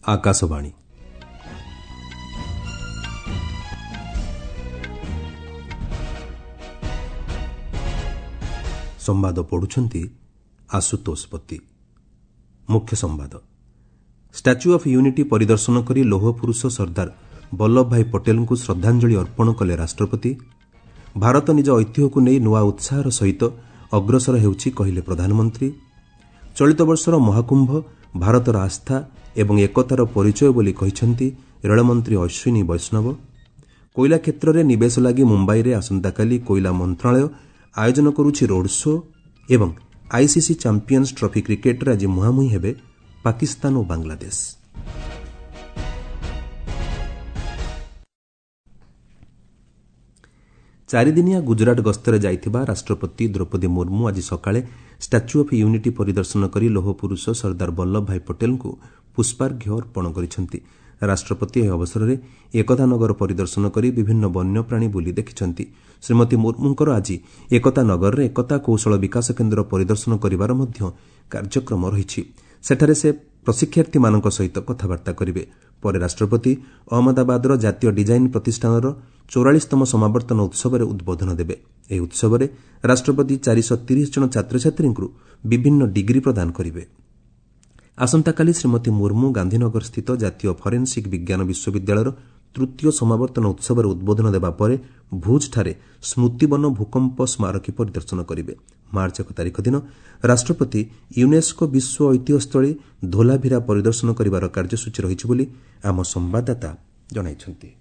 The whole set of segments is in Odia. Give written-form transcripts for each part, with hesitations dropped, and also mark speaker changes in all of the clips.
Speaker 1: आकाशवाणी संवाद पढ़ुछंती आशुतोष पति। मुख्य संवाद। स्टाच्यू ऑफ यूनिटी परिदर्शन करी लौह पुरुष सरदार वल्लभ भाई पटेल को श्रद्धांजलि अर्पण कले राष्ट्रपति। भारत निज ऐतिह्य को नहीं नुआ उत्साहर सहित अग्रसर हेउछि कहिले प्रधानमंत्री। चलित वर्षर महाकुंभ भारतर आस्था एवं एकतार परिचय बोली कहिसेंति रेलमंत्री अश्विनी वैष्णव। कोयला क्षेत्र में निवेश लगी मुंबई रे आसंताकाली कोयला मंत्रालय आयोजन करुछि रोड शो एवं आईसीसी चैंपियंस ट्रॉफी क्रिकेट आज मुहांमुही हेबे पाकिस्तान और बांग्लादेश। चारिदिनिया गुजरात गस्तर जाइथिबा राष्ट्रपति द्रौपदी मुर्मू आज सकाळे स्टाच्यू ऑफ यूनिटी परिदर्शन करी लौह पुरुष सरदार वल्लभ भाई पटेल को पुष्पार्घ्य अर्पण करिसेंति। राष्ट्रपति एह अवसर में एकता नगर परिदर्शन करी विभिन्न वन्यप्राणी बुली देखिछंती। श्रीमती मुर्मूंकर आज एकता नगर रे एकता कौशल विकास केन्द्र परिदर्शन करिवार मध्य कार्यक्रम रहिछि। सेठारे से प्रशिक्षार्थी मानक सहित कथबार्ता करिवे। पर राष्ट्रपति अहमदाबादर जातीय डिजाइन प्रतिष्ठानर 44तम समावर्तन उत्सव में उद्बोधन देवे। ଏହି उत्सव राष्ट्रपति 430 जन छात्र छात्री विभिन्न डिग्री प्रदान करिवे। आसंताकाली श्रीमती मुर्मू गांधीनगर स्थित जातीय फरेन्सिक विज्ञान विश्वविद्यालयर तृतीय समावर्तन उत्सव में उद्बोधन देवा पर भुजठारे स्मृतिवन भूकंप स्मारकी परिदर्शन करिवे। मार्च 1 तारिख दिन राष्ट्रपति यूनेस्को विश्व ऐतिह्यस्थली धोलाभिरा परिदर्शन करिवार कार्यसूची रहिछि बोली आम संवाददाता जणाइछन्ति।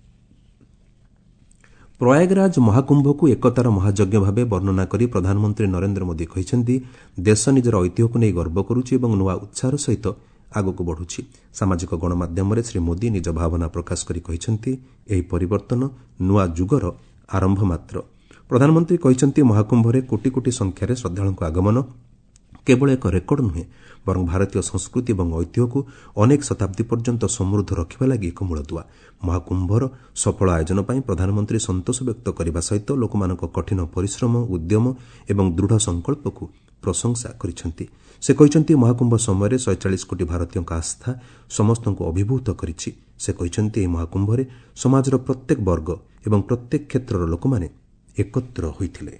Speaker 1: प्रयागराज महाकुंभ को एकतार महायज्ञ भाव वर्णना करी प्रधानमंत्री नरेंद्र मोदी कहिसेंति देश निजर ऐतिह्य को नहीं गर्व करुछि एवं नुआ उत्साह सहित आगक बढ़ुछि। सामाजिक गणमाध्यम रे श्री मोदी निज भावना प्रकाश करी कहिसेंति एही परिवर्तन नुआ जुगर आरंभ मात्र। प्रधानमंत्री कहिसेंति महाकुंभ रे कोटी कोटी संख्यार श्रद्धालुଙ୍କ आगमन केवल एक रेकर्ड नुहे बरं भारतीय संस्कृति और ऐतिह्य को अनेक शताब्दी पर्यंत समृद्ध रखा लगी एक मूलदुआ। महाकुंभर सफल आयोजन पर प्रधानमंत्री संतोष व्यक्त करने सहित लोकमानक कठिन परिश्रम उद्यम और दृढ़ संकल्प को प्रशंसा करिसेंति। से कहिसेंति महाकुंभ समय 140 कोटी भारतीयों का आस्था समस्त को अभिभूत करिछि। से कहिसेंति एही महाकुंभ रे समाजर प्रत्येक वर्ग एवं प्रत्येक क्षेत्रर लोक माने एकत्र होइथिले।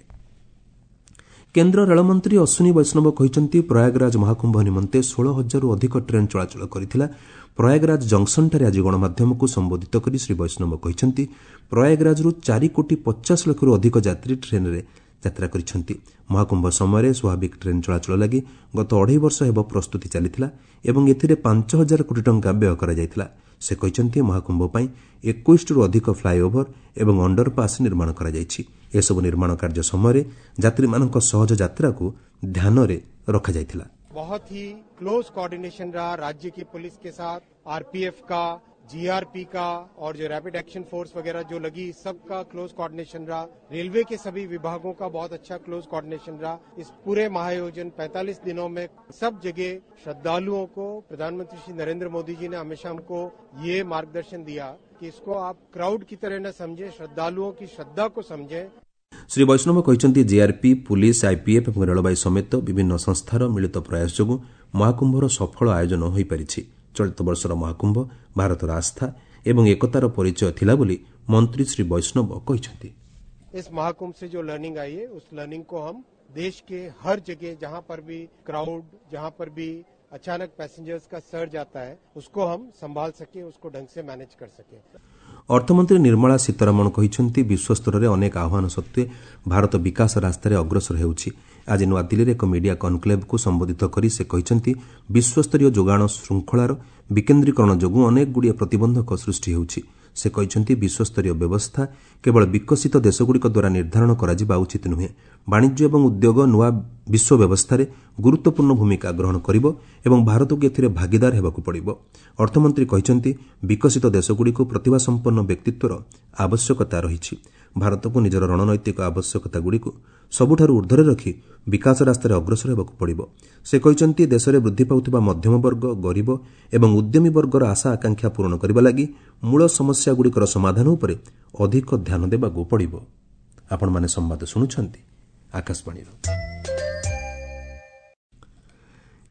Speaker 1: केन्द्र रेलमंत्री अश्विनी वैष्णव कहिसेंति प्रयागराज महाकुंभ निमंते 16,000 अधिक ट्रेन चलाचल करिथिला। प्रयागराज जंक्शनठारे आज गणमाध्यम को संबोधित करी श्री वैष्णव कहिसेंति प्रयागराजरू 4,50,00,000 अधिक यात्री ट्रेन रे यात्रा करिसेंति। महाकुंभ समय स्वाभाविक ट्रेन चलाचल लगी गत 2.5 वर्ष हेब प्रस्तुति चलिथिला एवं एथिरे 5,000 कोटी टंका व्यय करा जायथिला। से कहिसेंति महाकुंभ पई 21 अधिक फ्लाईओवर एवं अंडरपास निर्माण करा जायछि। एसबु निर्माण कार्य समय यात्री मानक सहज यात्रा को ध्यान रे रखा जायथिला।
Speaker 2: बहुत ही क्लोज कोऑर्डिनेशन रहा राज्य की पुलिस के साथ, आरपीएफ का, जीआरपी का और जो रैपिड एक्शन फोर्स वगैरह जो लगी सबका क्लोज कोऑर्डिनेशन रहा। रेलवे के सभी विभागों का बहुत अच्छा क्लोज कोऑर्डिनेशन रहा। इस पूरे महाआयोजन 45 दिनों में सब जगह श्रद्धालुओं को प्रधानमंत्री श्री नरेंद्र मोदी जी ने हमेशा हमको ये मार्गदर्शन दिया कि इसको आप क्राउड की तरह न समझे, श्रद्धालुओं की श्रद्धा को समझे।
Speaker 1: श्री वैष्णव कहिसेंति जीआरपी पुलिस आईपीएफ और रेलवे समेत विभिन्न संस्थार मिलित प्रयास जोगु महाकुंभर सफल आयोजन होई परिछि। चलित वर्षर महाकुंभ भारतर आस्था एवं एकतार परिचय थिला बोली मंत्री श्री वैष्णव कहिसेंति।
Speaker 2: इस महाकुंभ से जो लर्निंग आई है उस लर्निंग को हम देश के हर जगह जहां पर भी क्राउड, जहां पर भी अचानक पैसेंजर्स का सर्ज आता है उसको हम संभाल सके, उसको ढंग से मैनेज कर सके।
Speaker 1: अर्थमंत्री निर्मला सीतारमण कहिसेंति विश्व स्तर में अनेक आह्वान सत्वे भारत विकास रास्तार अग्रसर हेउछि। आज नुआदिल्ली एक मीडिया कनक्लेव को संबोधित करी से कहिसेंति विश्वस्तरीय जोगाण श्रृंखलार विकेन्द्रीकरण जोगु अनेक गुड़िए प्रतिबंधक सृष्टि हेउछि। से कहिसेंति विश्वस्तरीय व्यवस्था केवल विकसित देशगुड़िक द्वारा निर्धारण करा उचित नुहे। वाणिज्य एवं उद्योग नुआ विश्व व्यवस्था गुरुत्वपूर्ण भूमिका ग्रहण करिबो एवं भारत को एथिरे भागीदार हेबाकु पड़िबो। अर्थमंत्री कहिसेंति विकसित देशगुड़िक प्रतिभा संपन्न व्यक्तित्वर आवश्यकता रहिछि। भारत को निजर रणनैतिक आवश्यकतागुड़िक सबुठारु ऊर्ध्वरे रखी विकास रास्तार अग्रसर हेबाकु पड़िबो। से कहिसेंति देश में वृद्धि पाउथिबा मध्यम वर्ग, गरीब एवं उद्यमी वर्गर आशा आकांक्षा पूरण करबा लागि मूल समस्यागुड़िकर समाधान उपरे अधिक ध्यान देबाकु पड़िबो। आपण माने संवाद सुनुछंती आकाशवाणी।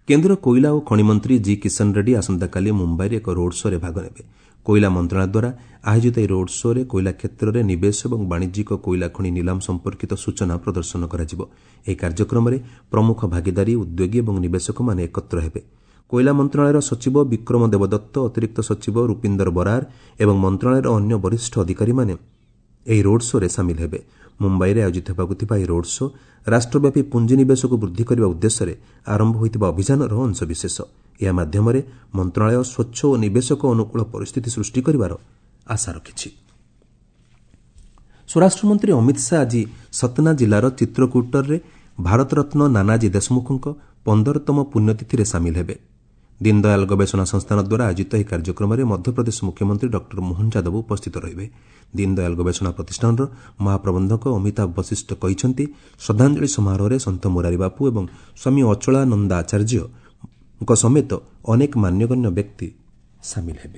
Speaker 1: କେନ୍ଦ୍ର କୋଇଲା ଓ ଖଣି ମନ୍ତ୍ରୀ ଜି କିଷନ ରେଡ୍ଡୀ ଆସନ୍ତାକାଲି ମୁମ୍ବାଇରେ ଏକ ରୋଡ୍ ଶୋରେ ଭାଗ ନେବେ। କୋଇଲା ମନ୍ତ୍ରଣାଳୟ ଦ୍ୱାରା ଆୟୋଜିତ ଏହି ରୋଡ୍ ଶୋରେ କୋଇଲା କ୍ଷେତ୍ରରେ ନିବେଶ ଏବଂ ବାଣିଜ୍ୟିକ କୋଇଲା ଖଣି ନିଲାମ ସମ୍ପର୍କିତ ସୂଚନା ପ୍ରଦର୍ଶନ କରାଯିବ। ଏହି କାର୍ଯ୍ୟକ୍ରମରେ ପ୍ରମୁଖ ଭାଗିଦାରୀ ଉଦ୍ୟୋଗୀ ଏବଂ ନିବେଶକମାନେ ଏକତ୍ର ହେବେ। କୋଇଲା ମନ୍ତ୍ରଣାଳୟର ସଚିବ ବିକ୍ରମ ଦେବଦତ୍ତ, ଅତିରିକ୍ତ ସଚିବ ରୂପିନ୍ଦର ବରାର ଏବଂ ମନ୍ତ୍ରଣାଳୟର ଅନ୍ୟ ବରିଷ୍ଠ ଅଧିକାରୀମାନେ ଏହି ରୋଡ୍ ଶୋରେ ସାମିଲ ହେବେ। ମୁମ୍ବାଇରେ ଆୟୋଜିତ ହେବାକୁ ଥିବା ଏହି ରୋଡ୍ ଶୋ ରାଷ୍ଟ୍ରବ୍ୟାପୀ ପୁଞ୍ଜିନିବେଶକୁ ବୃଦ୍ଧି କରିବା ଉଦ୍ଦେଶ୍ୟରେ ଆରମ୍ଭ ହୋଇଥିବା ଅଭିଯାନର ଅଂଶବିଶେଷ। ଏହା ମାଧ୍ୟମରେ ମନ୍ତ୍ରଣାଳୟ ସ୍ୱଚ୍ଛ ଓ ନିବେଶକ ଅନୁକୂଳ ପରିସ୍ଥିତି ସୃଷ୍ଟି କରିବାର ଆଶା ରଖିଛି। ସ୍ୱରାଷ୍ଟ୍ରମନ୍ତ୍ରୀ ଅମିତ ଶାହା ଆଜି ସତନା ଜିଲ୍ଲାର ଚିତ୍ରକୂଟରେ ଭାରତରତ୍ନ ନାନାଜୀ ଦେଶମୁଖଙ୍କ 15ତମ ପୁଣ୍ୟତିଥିରେ ସାମିଲ ହେବେ। ଦୀନଦୟାଲ ଗବେଷଣା ସଂସ୍ଥାନ ଦ୍ୱାରା ଆୟୋଜିତ ଏହି କାର୍ଯ୍ୟକ୍ରମରେ ମଧ୍ୟପ୍ରଦେଶ ମୁଖ୍ୟମନ୍ତ୍ରୀ ଡକ୍ଟର ମୋହନ ଯାଦବ ଉପସ୍ଥିତ ରହିବେ। ଦୀନଦୟାଲ ଗବେଷଣା ପ୍ରତିଷ୍ଠାନର ମହାପ୍ରବନ୍ଧକ ଅମିତାଭ ବଶିଷ୍ଠ କହିଛନ୍ତି, ଶ୍ରଦ୍ଧାଞ୍ଜଳି ସମାରୋହରେ ସନ୍ଥ ମୁରାରୀ ବାପୁ ଏବଂ ସ୍ୱାମୀ ଅଚଳାନନ୍ଦ ଆଚାର୍ଯ୍ୟଙ୍କ ସମେତ ଅନେକ ମାନ୍ୟଗଣ୍ୟ ବ୍ୟକ୍ତି ସାମିଲ ହେବେ।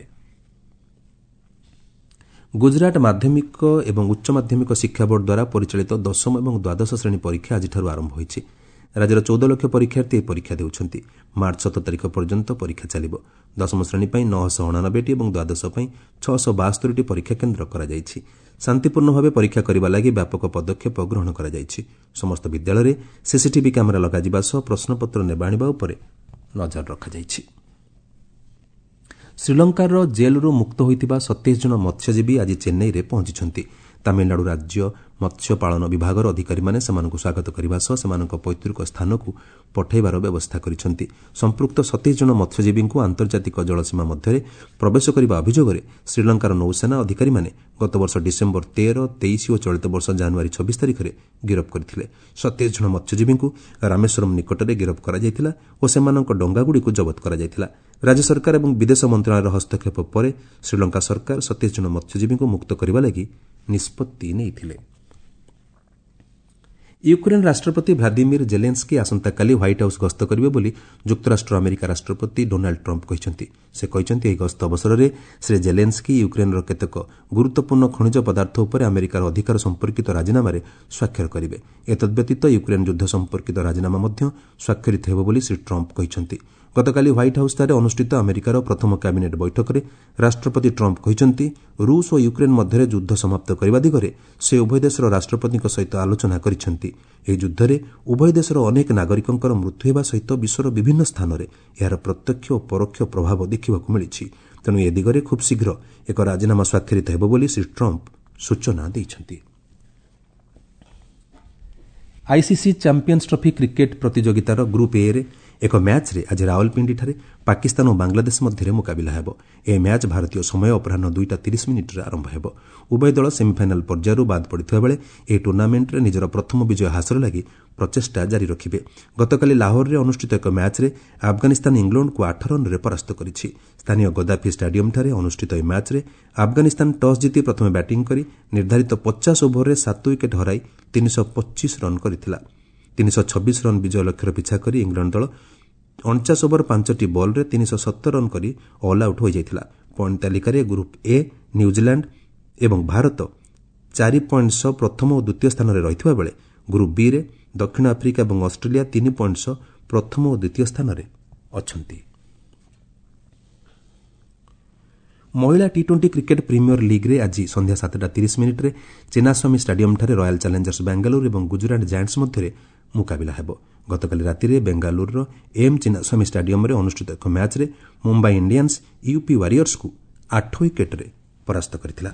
Speaker 1: ଗୁଜରାଟ ମାଧ୍ୟମିକ ଏବଂ ଉଚ୍ଚ ମାଧ୍ୟମିକ ଶିକ୍ଷା ବୋର୍ଡ ଦ୍ୱାରା ପରିଚାଳିତ 10ମ ଏବଂ ଦ୍ୱାଦଶ ଶ୍ରେଣୀ ପରୀକ୍ଷା ଆଜିଠାରୁ ଆରମ୍ଭ ହୋଇଛି। ରାଜ୍ୟର 14 ଲକ୍ଷ ପରୀକ୍ଷାର୍ଥୀ ଏହି ପରୀକ୍ଷା ଦେଉଛନ୍ତି। ମାର୍ଚ୍ଚ 7 ତାରିଖ ପର୍ଯ୍ୟନ୍ତ ପରୀକ୍ଷା ଚାଲିବ। 10ମ ଶ୍ରେଣୀ ପାଇଁ 989ଟି ଏବଂ ଦ୍ୱାଦଶ ପାଇଁ 672ଟି ପରୀକ୍ଷା କେନ୍ଦ୍ର କରାଯାଇଛି। ଶାନ୍ତିପୂର୍ଣ୍ଣ ଭାବେ ପରୀକ୍ଷା କରିବା ଲାଗି ବ୍ୟାପକ ପଦକ୍ଷେପ ଗ୍ରହଣ କରାଯାଇଛି। ସମସ୍ତ ବିଦ୍ୟାଳୟରେ ସିସିଟିଭି କ୍ୟାମେରା ଲଗାଯିବା ସହ ପ୍ରଶ୍ନପତ୍ର ନେବା ଆଣିବା ଉପରେ ନଜର ରଖାଯାଇଛି। ଶ୍ରୀଲଙ୍କାର ଜେଲ୍ରୁ ମୁକ୍ତ ହୋଇଥିବା 27 ଜଣ ମତ୍ସ୍ୟଜୀବୀ ଆଜି ଚେନ୍ନାଇରେ ପହଞ୍ଚିଛନ୍ତି। ତାମିଲନାଡୁ ରାଜ୍ୟ ମତ୍ସ୍ୟ ପାଳନ ବିଭାଗର ଅଧିକାରୀମାନେ ସେମାନଙ୍କୁ ସ୍ୱାଗତ କରିବା ସହ ସେମାନଙ୍କ ପୈତୃକ ସ୍ଥାନକୁ ପଠାଇବାର ବ୍ୟବସ୍ଥା କରିଛନ୍ତି। ସମ୍ପୃକ୍ତ 27 ଜଣ ମତ୍ସ୍ୟଜୀବୀଙ୍କୁ ଆନ୍ତର୍ଜାତିକ ଜଳସୀମା ମଧ୍ୟରେ ପ୍ରବେଶ କରିବା ଅଭିଯୋଗରେ ଶ୍ରୀଲଙ୍କାର ନୌସେନା ଅଧିକାରୀମାନେ ଗତବର୍ଷ ଡିସେମ୍ବର 13, 23 ଓ ଚଳିତ ବର୍ଷ ଜାନୁଆରୀ 26 ତାରିଖରେ ଗିରଫ କରିଥିଲେ। 27 ଜଣ ମତ୍ସ୍ୟଜୀବୀଙ୍କୁ ରାମେଶ୍ୱରମ୍ ନିକଟରେ ଗିରଫ କରାଯାଇଥିଲା ଓ ସେମାନଙ୍କ ଡଙ୍ଗାଗୁଡ଼ିକୁ ଜବତ କରାଯାଇଥିଲା। ରାଜ୍ୟ ସରକାର ଏବଂ ବିଦେଶ ମନ୍ତ୍ରଣାଳୟର ହସ୍ତକ୍ଷେପ ପରେ ଶ୍ରୀଲଙ୍କା ସରକାର 27 ଜଣ ମତ୍ସ୍ୟଜୀବୀଙ୍କୁ ମୁକ୍ତ କରିବା ଲାଗି ନିଷ୍ପତ୍ତି ନେଇଥିଲେ। ୟୁକ୍ରେନ୍ ରାଷ୍ଟ୍ରପତି ଭ୍ଲାଦିମିର୍ ଜେଲେନ୍ସ୍କି ଆସନ୍ତାକାଲି ହ୍ୱାଇଟ୍ ହାଉସ୍ ଗସ୍ତ କରିବେ ବୋଲି ଯୁକ୍ତରାଷ୍ଟ୍ର ଆମେରିକା ରାଷ୍ଟ୍ରପତି ଡୋନାଲ୍ଡ ଟ୍ରମ୍ପ କହିଛନ୍ତି। ସେ କହିଛନ୍ତି ଏହି ଗସ୍ତ ଅବସରରେ ଶ୍ରୀ ଜେଲେନ୍ସ୍କି ୟୁକ୍ରେନ୍ର କେତେକ ଗୁରୁତ୍ୱପୂର୍ଣ୍ଣ ଖଣିଜ ପଦାର୍ଥ ଉପରେ ଆମେରିକାର ଅଧିକାର ସମ୍ପର୍କିତ ରାଜିନାମାରେ ସ୍ୱାକ୍ଷର କରିବେ। ଏତଦ୍ବ୍ୟତୀତ ୟୁକ୍ରେନ୍ ଯୁଦ୍ଧ ସମ୍ପର୍କିତ ରାଜିନାମା ମଧ୍ୟ ସ୍ୱାକ୍ଷରିତ ହେବ ବୋଲି ଶ୍ରୀ ଟ୍ରମ୍ପ କହିଛନ୍ତି। ଗତକାଲି ହ୍ୱାଇଟ୍ ହାଉସ୍ଠାରେ ଅନୁଷ୍ଠିତ ଆମେରିକାର ପ୍ରଥମ କ୍ୟାବିନେଟ୍ ବୈଠକରେ ରାଷ୍ଟ୍ରପତି ଟ୍ରମ୍ପ କହିଛନ୍ତି, ରୁଷ ଓ ୟୁକ୍ରେନ୍ ମଧ୍ୟରେ ଯୁଦ୍ଧ ସମାପ୍ତ କରିବା ଦିଗରେ ସେ ଉଭୟ ଦେଶର ରାଷ୍ଟ୍ରପତିଙ୍କ ସହିତ ଆଲୋଚନା କରିଛନ୍ତି। ଏହି ଯୁଦ୍ଧରେ ଉଭୟ ଦେଶର ଅନେକ ନାଗରିକଙ୍କର ମୃତ୍ୟୁ ହେବା ସହିତ ବିଶ୍ୱର ବିଭିନ୍ନ ସ୍ଥାନରେ ଏହାର ପ୍ରତ୍ୟକ୍ଷ ଓ ପରୋକ୍ଷ ପ୍ରଭାବ ଦେଖିବାକୁ ମିଳିଛି। ତେଣୁ ଏ ଦିଗରେ ଖୁବ୍ ଶୀଘ୍ର ଏକ ରାଜିନାମା ସ୍ୱାକ୍ଷରିତ ହେବ ବୋଲି ଶ୍ରୀ ଟ୍ରମ୍ପ ସୂଚନା ଦେଇଛନ୍ତି। ଆଇସିସି ଚାମ୍ପିୟନ୍ସ ଟ୍ରଫି କ୍ରିକେଟ୍ ପ୍ରତିଯୋଗିତାର ଗ୍ରୁପ୍ ଏରେ ଏକ ମ୍ୟାଚ୍ରେ ଆଜି ରାଓ୍ୱଲପିଣ୍ଡିଠାରେ ପାକିସ୍ତାନ ଓ ବାଂଲାଦେଶ ମଧ୍ୟରେ ମୁକାବିଲା ହେବ। ଏହି ମ୍ୟାଚ୍ ଭାରତୀୟ ସମୟ ଅପରାହ୍ନ 2:30 ଆରମ୍ଭ ହେବ। ଉଭୟ ଦଳ ସେମିଫାଇନାଲ୍ ପର୍ଯ୍ୟାୟରୁ ବାଦ୍ ପଡ଼ିଥିବା ବେଳେ ଏହି ଟୁର୍ଣ୍ଣାମେଣ୍ଟରେ ନିଜର ପ୍ରଥମ ବିଜୟ ହାସଲ ଲାଗି ପ୍ରଚେଷ୍ଟା ଜାରି ରଖିବେ। ଗତକାଲି ଲାହୋରରେ ଅନୁଷ୍ଠିତ ଏକ ମ୍ୟାଚ୍ରେ ଆଫଗାନିସ୍ତାନ ଇଂଲଣ୍ଡକୁ 8 ରନ୍ରେ ପରାସ୍ତ କରିଛି। ସ୍ଥାନୀୟ ଗଦାଫି ଷ୍ଟାଡିୟମ୍ଠାରେ ଅନୁଷ୍ଠିତ ଏହି ମ୍ୟାଚ୍ରେ ଆଫଗାନିସ୍ତାନ ଟସ୍ ଜିତି ପ୍ରଥମେ ବ୍ୟାଟିଂ କରି ନିର୍ଦ୍ଧାରିତ 50 ଓଭରରେ 7 ୱିକେଟ୍ ହରାଇ 325 ରନ୍ କରିଥିଲା। 326 ରନ୍ ବିଜୟ ଲକ୍ଷ୍ୟର ପିଛା କରି ଇଂଲଣ୍ଡ ଦଳ 49 ଓଭର 5ଟି ବଲ୍ରେ 317 ରନ୍ କରି ଅଲ୍ ଆଉଟ୍ ହୋଇଯାଇଥିଲା। ପଏଣ୍ଟ ତାଲିକାରେ ଗ୍ରୁପ୍ ଏ ନ୍ୟୁଜିଲାଣ୍ଡ ଏବଂ ଭାରତ 4 ପଏଣ୍ଟ ସହ ପ୍ରଥମ ଓ ଦ୍ୱିତୀୟ ସ୍ଥାନରେ ରହିଥିବା ବେଳେ ଗ୍ରୁପ୍ ବିରେ ଦକ୍ଷିଣ ଆଫ୍ରିକା ଏବଂ ଅଷ୍ଟ୍ରେଲିଆ 3 ପଏଣ୍ଟ ସହ ପ୍ରଥମ ଓ ଦ୍ୱିତୀୟ ସ୍ଥାନରେ ଅଛନ୍ତି। ମହିଳା ଟି20 କ୍ରିକେଟ୍ ପ୍ରିମିୟର ଲିଗ୍ରେ ଆଜି ସନ୍ଧ୍ୟା 7:30ରେ ଚିନାସ୍ୱାମୀ ଷ୍ଟାଡିୟମ୍ଠାରେ ରୟାଲ୍ ଚ୍ୟାଲେଞ୍ଜର୍ସ ବାଙ୍ଗାଲୋର ଏବଂ ଗୁଜରାଟ ଜାୟାଣ୍ଟସ୍ ମଧ୍ୟରେ ମୁକାବିଲା ହେବ। ଗତକାଲି ରାତିରେ ବେଙ୍ଗାଲୁରୁର ଏମ୍ ଚିନାସ୍ୱାମୀ ଷ୍ଟାଡିୟମ୍ରେ ଅନୁଷ୍ଠିତ ଏକ ମ୍ୟାଚ୍ରେ ମୁମ୍ବାଇ ଇଣ୍ଡିଆନ୍ସ ୟୁପି ୱାରିୟର୍ସକୁ 8 ୱିକେଟ୍ରେ ପରାସ୍ତ କରିଥିଲା।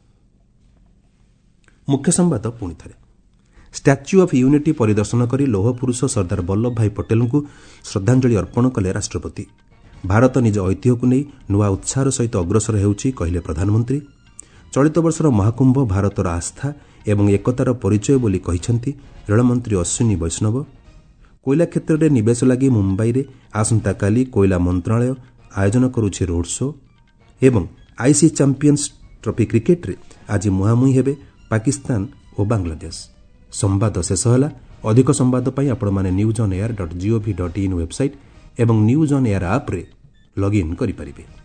Speaker 1: ମୁଖ୍ୟ ସମ୍ବାଦ ପୁଣିଥରେ। ଷ୍ଟାଚ୍ୟୁ ଅଫ୍ ୟୁନିଟି ପରିଦର୍ଶନ କରି ଲୌହ ପୁରୁଷ ସର୍ଦ୍ଦାର ବଲ୍ଲଭ ଭାଇ ପଟେଲଙ୍କୁ ଶ୍ରଦ୍ଧାଞ୍ଜଳି ଅର୍ପଣ କଲେ ରାଷ୍ଟ୍ରପତି। ଭାରତ ନିଜ ଐତିହ୍ୟକୁ ନେଇ ନୂଆ ଉତ୍ସାହର ସହିତ ଅଗ୍ରସର ହେଉଛି କହିଲେ ପ୍ରଧାନମନ୍ତ୍ରୀ। ଚଳିତ ବର୍ଷର ମହାକୁମ୍ଭ ଭାରତର ଆସ୍ଥା ଏବଂ ଏକତାର ପରିଚୟ ବୋଲି କହିଛନ୍ତି ରେଳମନ୍ତ୍ରୀ ଅଶ୍ୱିନୀ ବୈଷ୍ଣବ। କୋଇଲା କ୍ଷେତ୍ରରେ ନିବେଶ ଲାଗି ମୁମ୍ବାଇରେ ଆସନ୍ତାକାଲି କୋଇଲା ମନ୍ତ୍ରଣାଳୟ ଆୟୋଜନ କରୁଛି ରୋଡ୍ ଶୋ ଏବଂ ଆଇସିସି ଚାମ୍ପିୟନ୍ସ ଟ୍ରଫି କ୍ରିକେଟ୍ରେ ଆଜି ମୁହାଁମୁହିଁ ହେବେ ପାକିସ୍ତାନ ଓ ବାଂଲାଦେଶ। ସମ୍ବାଦ ଶେଷ ହେଲା। ଅଧିକ ସମ୍ବାଦ ପାଇଁ ଆପଣମାନେ newsonair.gov.in ୱେବ୍ସାଇଟ୍ ଏବଂ ନ୍ୟୁଜ୍ ଅନ୍ ଏୟାର ଆପ୍ରେ ଲଗ୍ଇନ୍ କରିପାରିବେ।